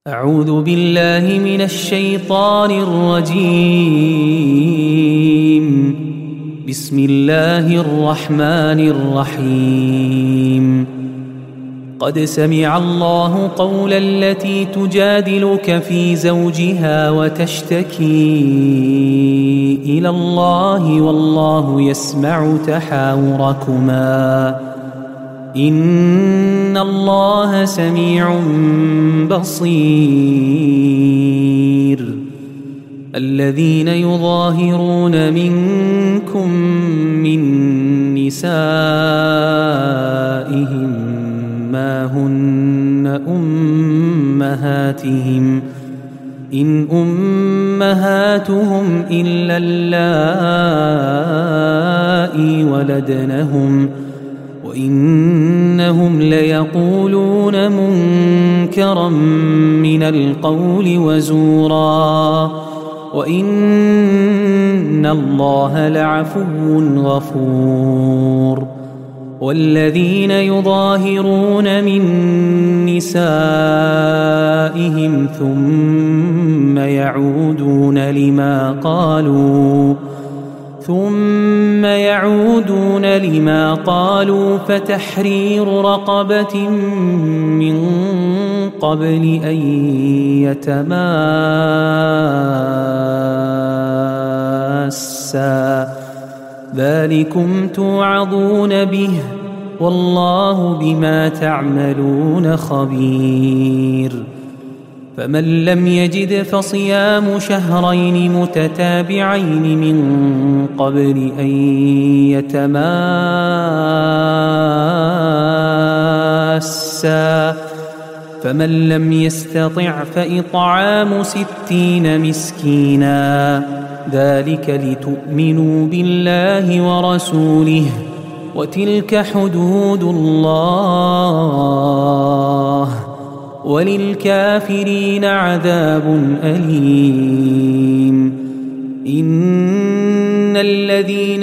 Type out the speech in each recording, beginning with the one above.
أعوذ بالله من الشيطان الرجيم. بسم الله الرحمن الرحيم. قد سمع الله قول التي تجادلك في زوجها وتشتكي إلى الله والله يسمع تحاوركما إن الله سميع بصير. الذين يظاهرون منكم من نسائهم ما هن أمهاتهم إن أمهاتهم إلا اللائي ولدنهم وإنهم ليقولون منكرا من القول وزورا وإن الله لعفو غفور. والذين يظاهرون من نسائهم ثم يعودون لما قالوا فتحرير رقبة من قبل أن يتماسا ذلكم توعظون به والله بما تعملون خبير. فمن لم يجد فصيام شهرين متتابعين من قبل أن يتماسا فمن لم يستطع فإطعام 60 مسكينا ذلك لتؤمنوا بالله ورسوله وتلك حدود الله وللكافرين عذاب أليم. إن الذين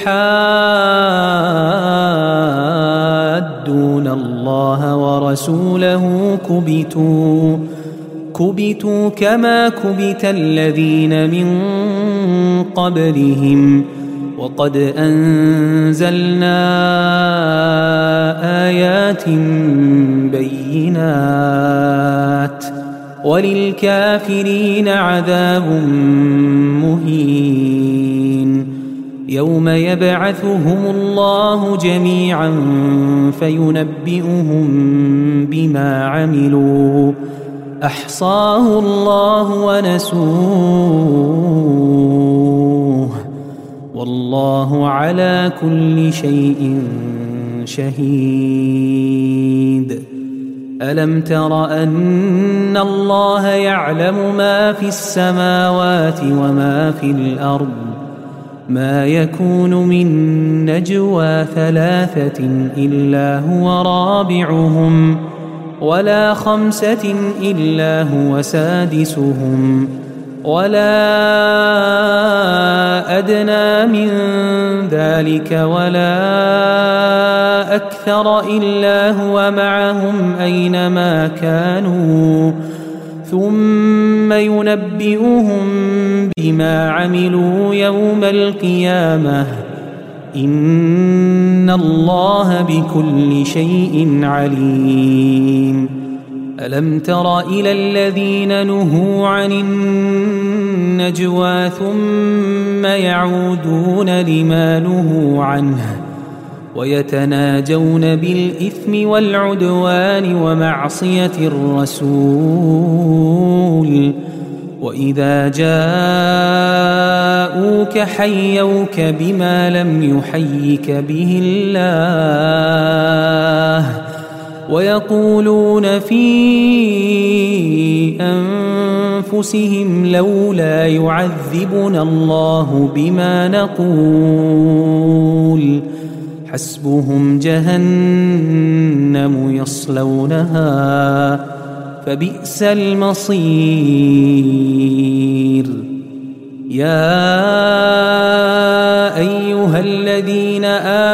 يحادون الله ورسوله كبتوا كما كبت الذين من قبلهم وقد أنزلنا آيات بينات وللكافرين عذاب مهين. يوم يبعثهم الله جميعا فينبئهم بما عملوا أحصاه الله ونسوه والله على كل شيء شهيد. ألم تر أن الله يعلم ما في السماوات وما في الأرض ما يكون من نجوى 3 إلا هو رابعهم ولا 5 إلا هو سادسهم ولا أدنى من ذلك ولا أكثر إلا هو معهم أينما كانوا ثم ينبئهم بما عملوا يوم القيامة إن الله بكل شيء عليم. ألم تر إلى الذين نهوا عن النجوى ثم يعودون لما نهوا عنه ويتناجون بالإثم والعدوان ومعصية الرسول وإذا جاءوك حيوك بما لم يحيك به الله ويقولون في أنفسهم لولا يعذبنا الله بما نقول حسبهم جهنم يصلونها فبئس المصير. يا أيها الذين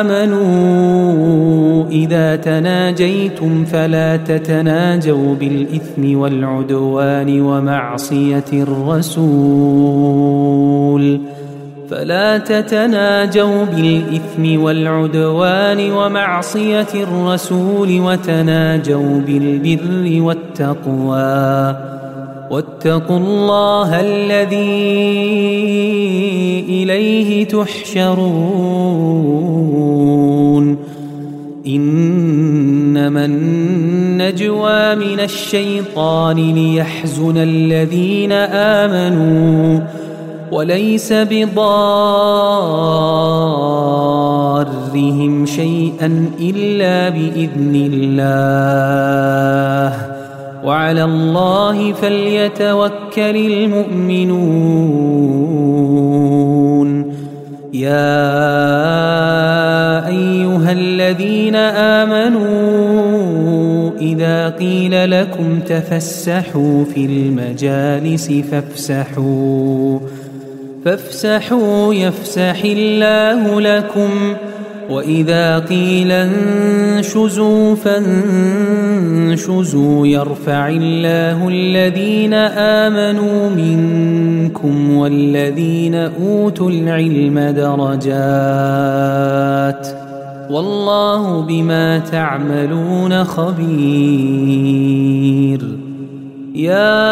آمنوا إذا تناجيتم فلا تتناجوا بالإثم والعدوان ومعصية الرسول وتناجوا بالبر والتقوى واتقوا الله الذي إليه تحشرون إنما النجوى من الشيطان ليحزن الذين آمنوا وليس بضارهم شيئا إلا بإذن الله وعلى الله فليتوكل المؤمنون يا أيها الذين آمنوا إذا قيل لكم تفسحوا في المجالس فافسحوا يفسح الله لكم وإذا قيل انشزوا فانشزوا يرفع الله الذين آمنوا منكم والذين أوتوا العلم درجات والله بما تعملون خبير يا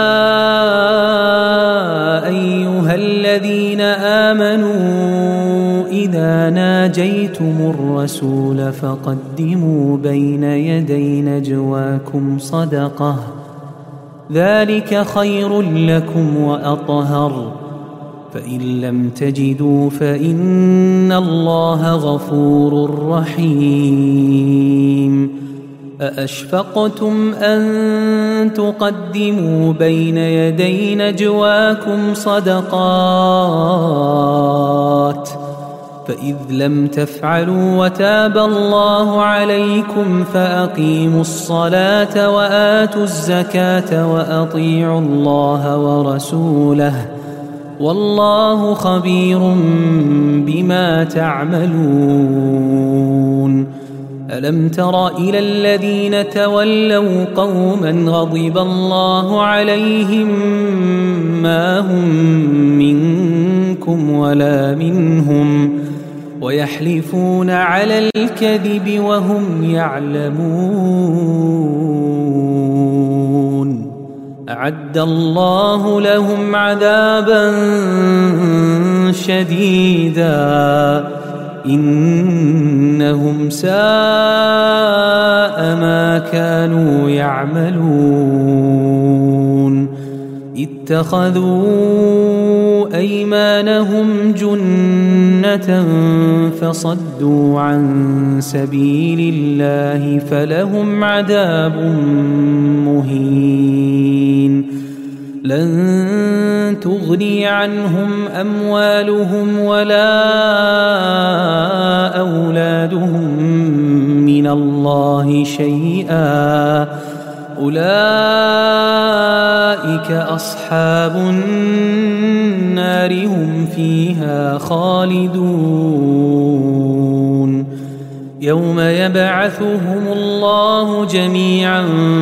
أيها الذين آمنوا إذا ناجيتم الرسول فقدموا بين يدي نجواكم صدقة ذلك خير لكم وأطهر فإن لم تجدوا فإن الله غفور رحيم أأشفقتم أن تقدموا بين يدي نجواكم صدقات فإذ لم تفعلوا وتاب الله عليكم فأقيموا الصلاة وآتوا الزكاة وأطيعوا الله ورسوله والله خبير بما تعملون ألم تر إلى الذين تولوا قوما غضب الله عليهم ما هم منكم ولا منهم ويحلفون على الكذب وهم يعلمون أعد الله لهم عذابا شديدا إنهم ساء ما كانوا يعملون اتخذوا أيمانهم جنة فصدوا عن سبيل الله فلهم عذاب مهين لن تغني عنهم أموالهم ولا أولادهم من الله شيئا أولئك أصحاب النار هم فيها خالدون يوم يبعثهم الله جميعا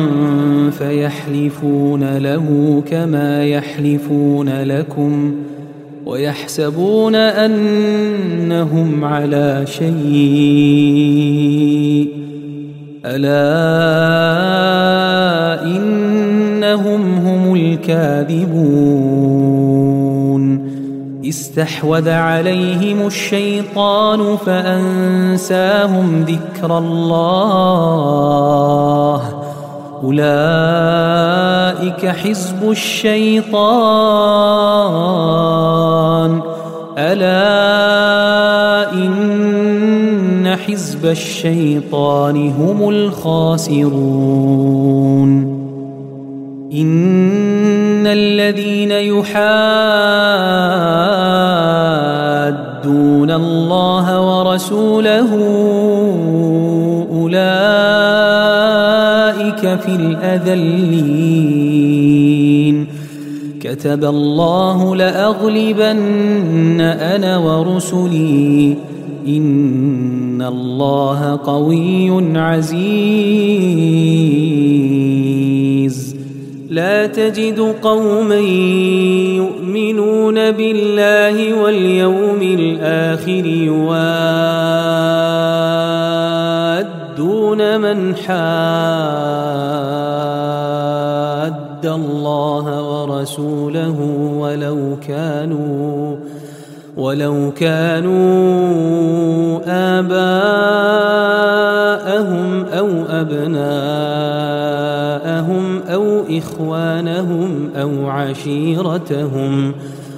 فيحلفون له كما يحلفون لكم ويحسبون أنهم على شيء ألا إنهم هم الكاذبون استحوذ عليهم الشيطان فأنساهم ذكر الله أولئك حزب الشيطان ألا إن حزب الشيطان هم الخاسرون إن الذين يحادون الله ورسوله أولئك في الأذلين كتب الله لأغلبن أنا ورسلي إن الله قوي عزيز لا تجد قوما يؤمنون بالله واليوم الآخر يوادون من حاد الله ورسوله ولو كانوا آباءهم أو أبناءهم أو إخوانهم أو عشيرتهم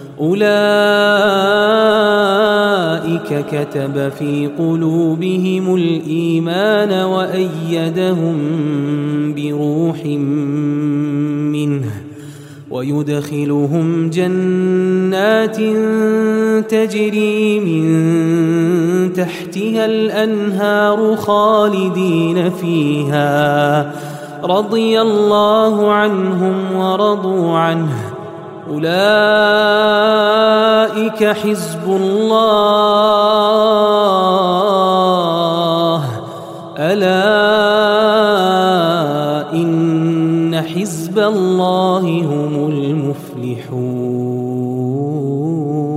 أولئك كتب في قلوبهم الإيمان وأيدهم بروح منه ويدخلهم جنات تجري من تحتها الأنهار خالدين فيها رضي الله عنهم ورضوا عنه أولئك حزب الله ألا إن حزب الله هم المفلحون.